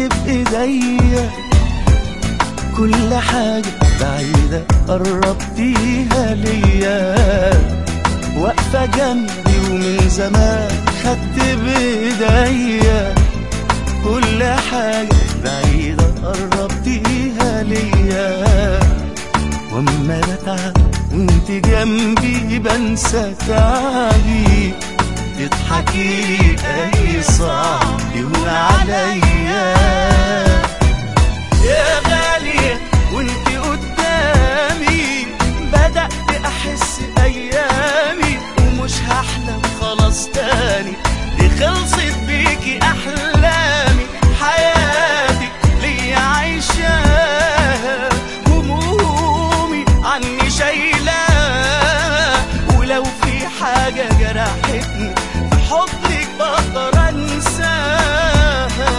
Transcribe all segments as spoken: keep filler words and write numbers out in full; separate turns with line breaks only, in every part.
بإيديا، كل حاجة بعيدة قربتيها ليا، واقفة جنبي ومن زمان خدت بإيديا، كل حاجة بعيدة قربتيها ليا، واما بتعب وانت جنبي بنسى تعبي، تضحكي اي صعب يهون عليا يا غالية، وانت قدامي بدأت احس ايامي، ومش هحلم خلاص تاني، دي خلصت بيكي احلامي، حياتي ليا عايشاها، همومي عني شايلاها، ولو في حاجة جرحتني في حضنك بقدر انساها،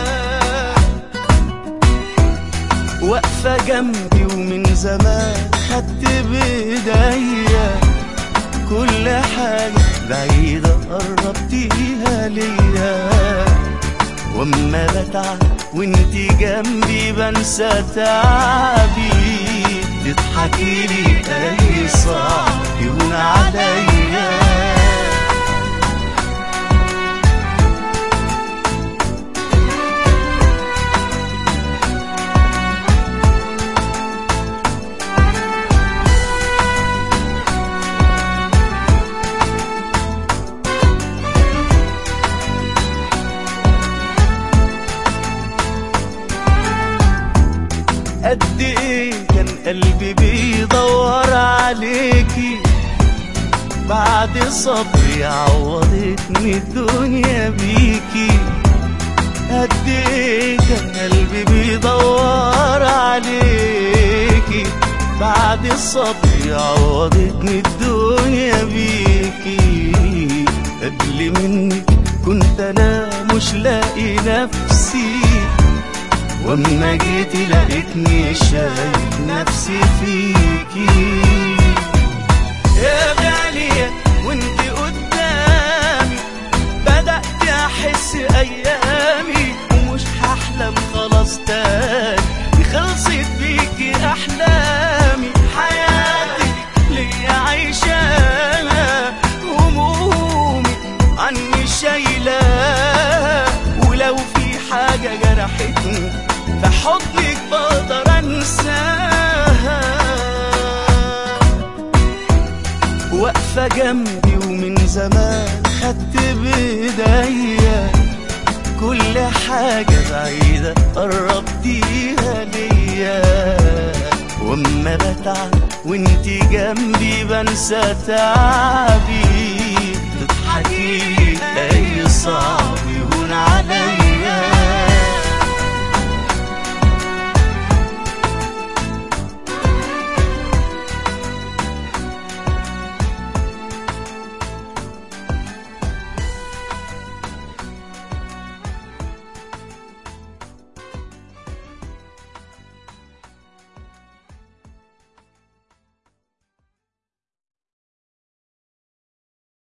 واقفة جنبي ومن زمان خدت بإيديا، كل حاجة بعيدة قربتيها ليا، واما بتعب وانتي جنبي بنسى تعبي، تضحكيلي اي صعب يهون عليا. قد ايه كان قلبي بيدور عليكي، بعد صبري عوضتني الدنيا بيكي، قد ايه كان قلبي بيدور عليكي، بعد صبري عوضتني الدنيا بيكي، قبل منك كنت انا مش لاقي نفسي، واما جيتي لقيتني شايف نفسي فيكي يا غالية، وانت قدامي بدأت احس ايامي، ومش هحلم خلاص تاني، دي خلصت بيكي احلامي، حياتي ليا عايشاها، همومي عني شايلاها، ولو في حاجة جرحتني في حضنك بقدر انساها، واقفة جنبي ومن زمان خدت بإيديا، كل حاجة بعيدة قربتيها ليا، واما بتعب وانتي جنبي بنسى تعبي، تضحكي اي صعب